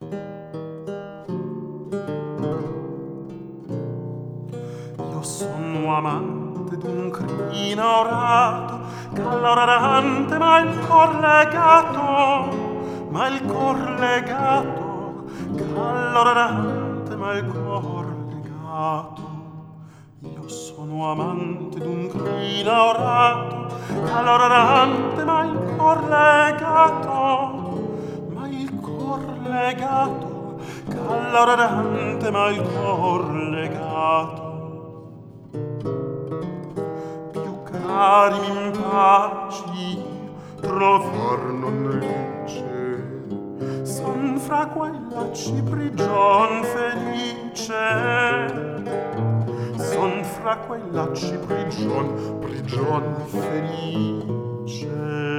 Io sono amante d'un crino orato, calloradante ma il cor legato, ma il cor legato, calloradante ma il cor legato. Io sono amante d'un crino orato, calloradante ma il cor legato, ma il cor legato, calloradante ma il cor legato. Più cari m'impaci trovar non riesce, son fra quella ciprigion felice, son fra quella ciprigion, prigion felice.